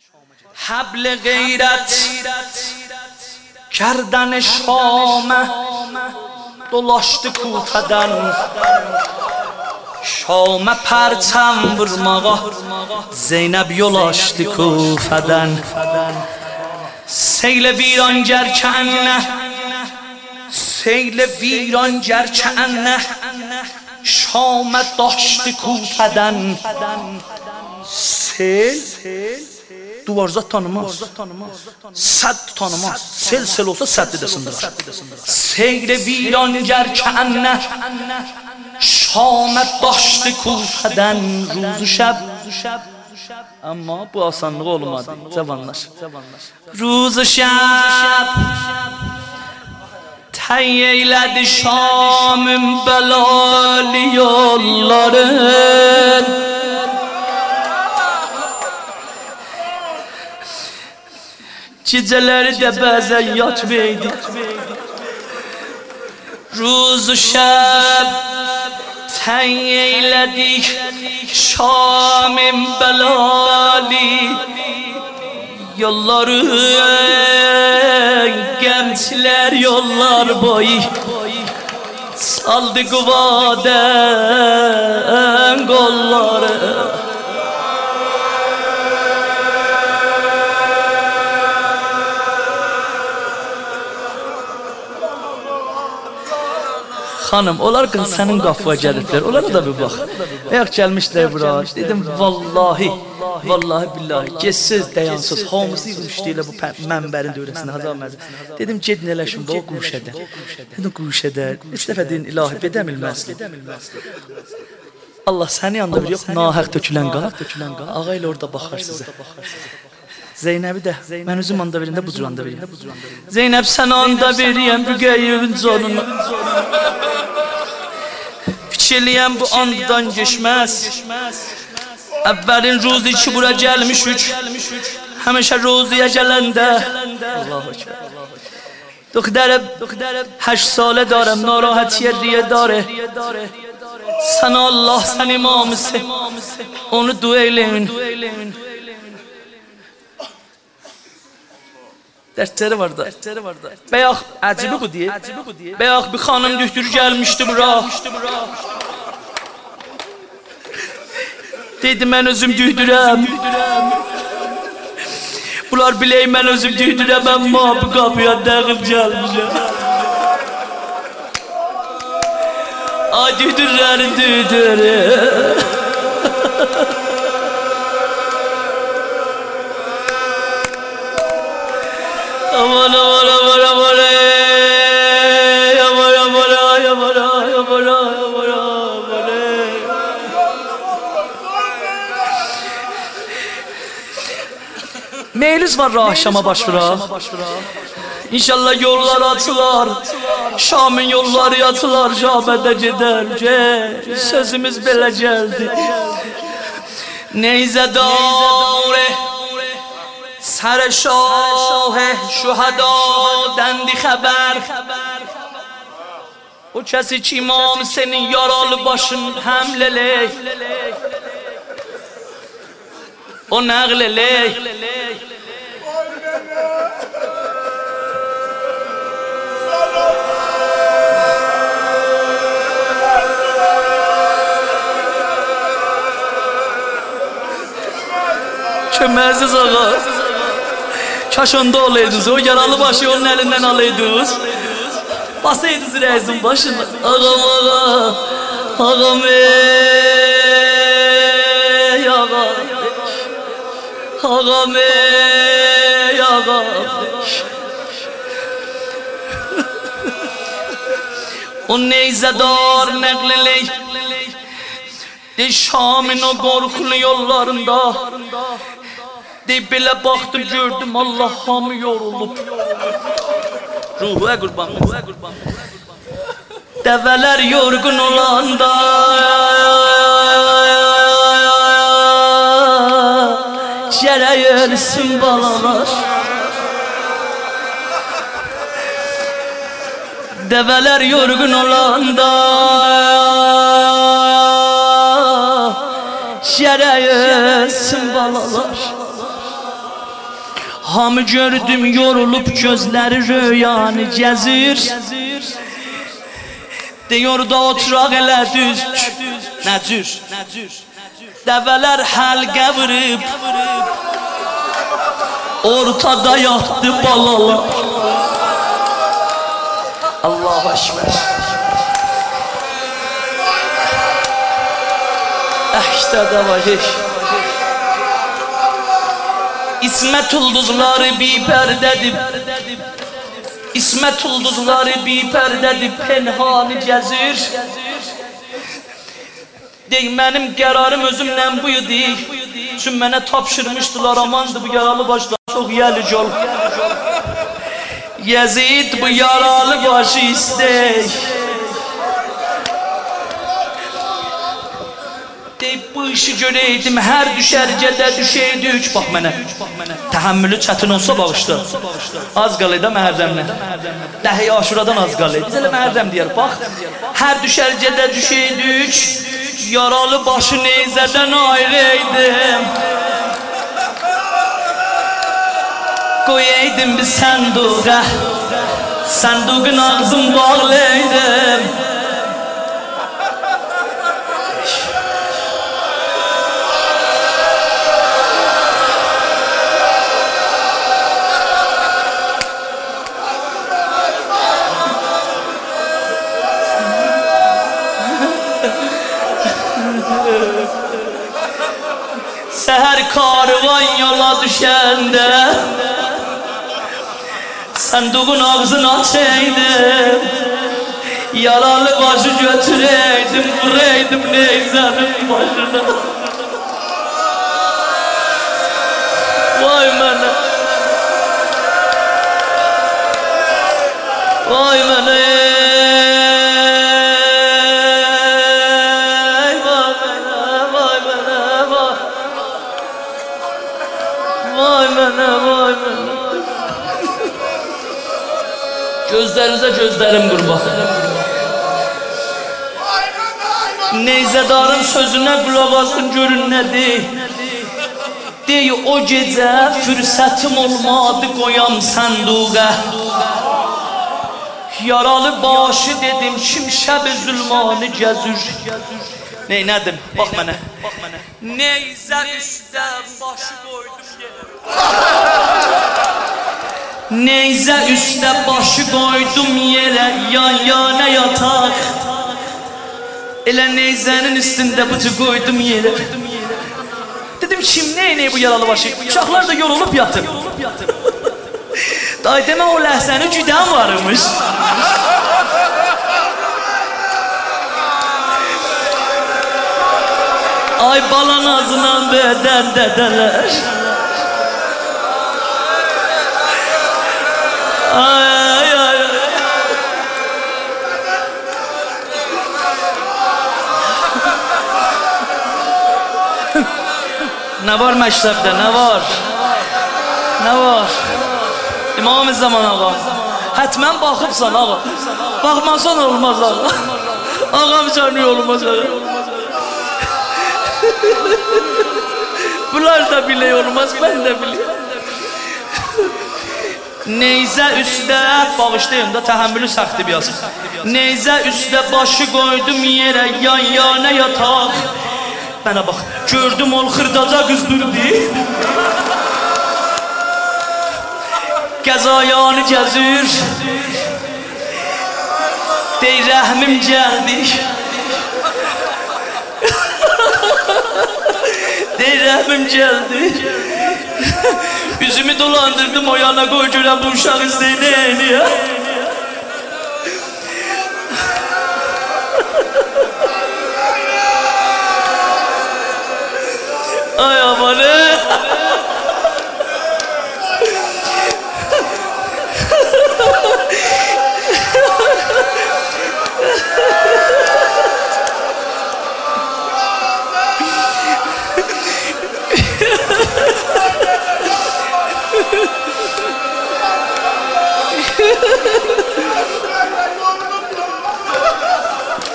حبل غیرت کردن شامه dolaşdı Kufədən Şamə pərçəm vurmağa Zeynəb yol açdı Kufədən Seyl viran gərkənə Seyl viran gərkənə Şamə daşdı Kufədən Sel Duvarzat tanımaz Sədd tanımaz Sel olsa sədd desindir Seyr viran gərkənə Şamə daşdı Kufədən Ruzu şəb Amma bu asanlığı olmadı Cavanlar Ruzu şəb Təy eylədi Şamın bəlalı yolların Geceleri de bazen yatmaydı Ruzu şəb Təy eylədik Şamın bəlalı Yolları Gənclər yollar boyu Saldı qıvadən qolları Hanım, onlar kız senin qafıya gəliblər, onlara da bir bax. Ayaq gəlmişlər bura, dedim vallahi, vallahi billahi, geçsiz, dayansız, hamısı yığmışdı bu mənbərin dövrəsində, Hazar Mərzi. Dedim, gedin eləşin, bu quşədə. Dedim, quşədə, 3 dəfə deyin, ilahi, bedəmilməzli. Allah səni yanında bir yox, nahəq tökülən qan, ağa ilə orada baxar sizə. Zeynəbi də, mən özüm anda verində, bu cür anda veriyəm. Zeynəb, sən anda veriyəm, bu qeyyivin canını. Fikirliyəm, bu andan geçməz. Əvvəlin ruzi ki, bura gəlmişük. Həmişə ruziyə gələndə. Allahu Ekber. Döxdərəm, 8 salə darəm, narahatiyə riyə darə. Sən Allah, sən imamısı. Onu dua eyləyin. Dərsləri var da. Bəyək, əcibi bu deyək. Bəyək bir xanım dühtür gəlmişdi bura. Dedi, mən özüm dühtürəm. Bunlar bilək, mən özüm dühtürəm, amma bu qapıya dəqib gəlmişəm. Ay dühtürlərin dühtürü. Aman aman aman aman aman aman aman aman aman Meyliz var akşama başvura. İnşallah yollar atılar. Şam'ın yolları yatılar. Cabe'de gider. Sözümüz belə geldi. Neyze dare سر شاه شهدا دندی خبر O کسی ki imam senin yaralı başın həmləlik O nəqləlik Köməziz ağa Kaş onda olaydınız, o yaralı başı onun elinden alaydınız. Basaydınız reisin başına. Ağam ağam, ağam ey ağam. Ağam ey ağam. O neyzedar nəqleley. De Şam'ın o qorxulu yollarında. Deyib belə baxdım, gördüm, Allah hamı yorulub. Ruhuya qurban, ruhuya qurban. Dəvələr yorğun olanda Gərək ölsün balalar Dəvələr yorğun olanda Gərək ölsün balalar Hamı gördüm yorulup gözləri rüyanı gəzir. Deyir da oturaq elə düz nəcür. Dəvələr həlqə vırıb ortada yatdı balalar. Allahu Ekber. İşte de var. İsmet ulduzları bir perdedir. İsmet ulduzları bir perdedir. Penhanı gəzir. Deyim benim qərarım özümdən bu idi. Çünkü mənə tapşırmışdılar, amandı bu yaralı başlar çok yelic ol. Yezid bu yaralı başı istey. Deyip bu işi göreydim, her düşərgədə düşeydik. Bax mənə, təhəmmülü çətin olsa bağışla. Az qalıydı Məhərrəmlə. Dəhi Aşuradan az qalıydı. Biz elə Məhərrəm deyər, bax. Hər düşərgədə düşeydik, yaralı başı neyzədən ayrıydım. Koyaydım bir sanduğa, sanduğun ağzını bağlaydım. Seher karvan yola düşende sanduğun ağzını açaydım, yaralı başı götüreydim, vuraydım neyzenin başına. Vay mənə, vay mənə, vay mənə. Gözlərinizə gözlərim qurban. Neyzədarın sözünə qulaq asın, görün nədir. Deyir o gecə fürsətim olmadı qoyam sanduğa. Yaralı başı dedim kim şəb-i zülmanı gəzir. Neynədim? Bax mənə. Neyzə üstə başı qoydum yerə. Neyzə üstə başı qoydum yerə, yan yana yataq. Elə neyzənin üstündə bıcı qoydum yerə. Dedim kim neynəyir bu yaralı başı? Uşaqlar da yorulup yatır. Day demə o ləhsəni güdən varmış. Ay balan ağzından bədən dədələr. Ay ay ay. Ne var məktəbdə, ne var? Ne var? İmam Zaman ağa. Hətmən baxıbsan ağa. Baxmasan olmaz ağa. Ağam canı olmaz ağa. Bunlar da bile olmaz, ben de biliyorum. Neyzə üstə, bağışlayın da təhəmmülü səxtdir biraz. Neyzə üstə başı qoydum yerə, yan yana yataq. Mənə bax, gördüm ol xırdaca qız durdu. Qəzayanı gəzir. Dey rəhmim gəldi. Dey rəhmim gəldi. Yüzümü dolandırdım o yana koy görəm bu uşaq istəyini ya. Ay amanı.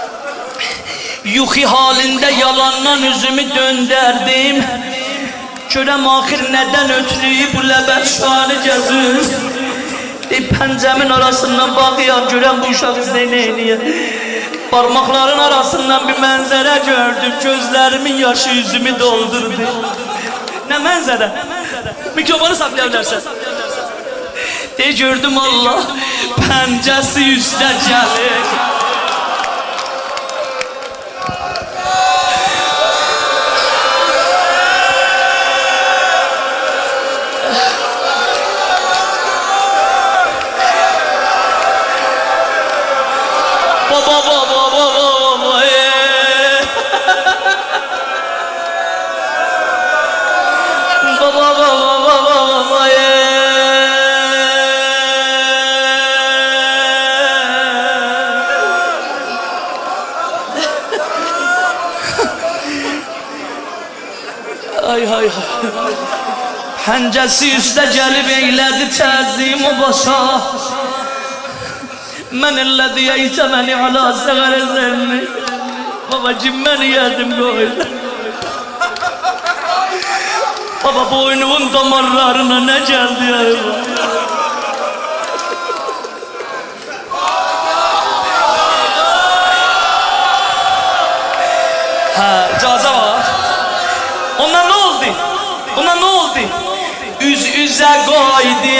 Yuxi halinde yalandan üzümü döndərdim. Görəm axir nədən ötürü bu ləbət şuanı gəzir. Pəncəmin arasından baxıyam, görəm bu uşaq neynəyir. Parmakların arasından bir mənzərə gördüm, gözlərimin yaşı yüzümü doldurdu. Nə mənzərə? Mikrofonu saxlaya bilərsən. Gördüm Allah, pəncəsi üstə gəlir. Pəncəsi üstə gəlib eylədi təzim o başa. Mən əllədi yəysə məni alə səqərə zənni. Babacım məni yedim qoydu. Baba boynumun damarlarına nə gəldi ya? Hə, icazə var. Ondan nə oldu? Ondan nə oldu? Üz-üzə qoydu,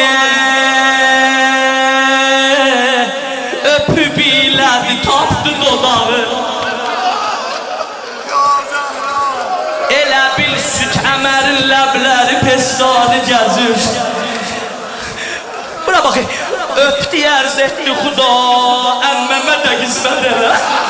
öpüb ilədi, tapdı dodağı. Elə bil süt əmərin ləbləri pestani gəzir. Bura baxı, öpdü, ərz etdi xuda, əmməmə də qismət elə.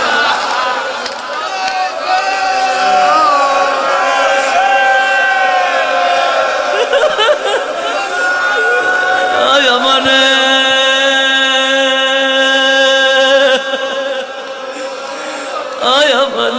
Ay aman ay aman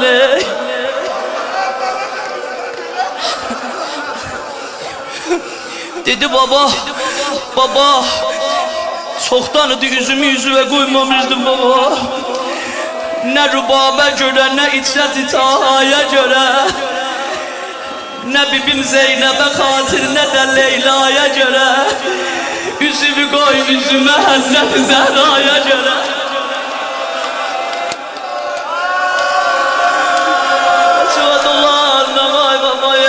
dedi baba, baba çoxdan idi üzümü yüzüvə qoymamışdım baba. Nə rübabə görə, nə icrət itahaya görə, nə bibim Zeynəbə xatir, nə də Leylaya görə. Üzümü qoy üzümə Həzrət-i Zəhraya görə. Çuvadullah Nəvay babaya.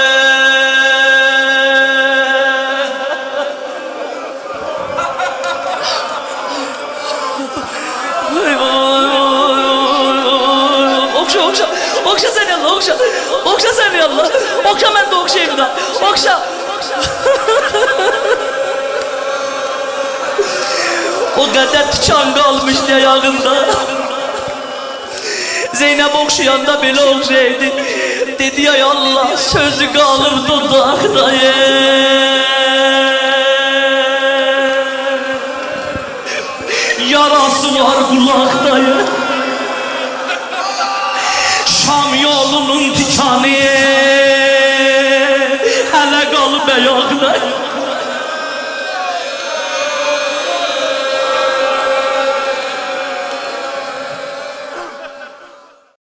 Okşa, okşa, okşa seni Allah, okşa. Okşa seni Allah. Okşa, mən də okşayım da. Okşa. O qədər tikan qalmışdı ayağında. Zeynəb oxşayanda belə oxşaydı. Dedi ay Allah, sözü qalır dodaqda. Yarası var qulaqda. Şam yolunun tikanı hələ qalıb ayaqda.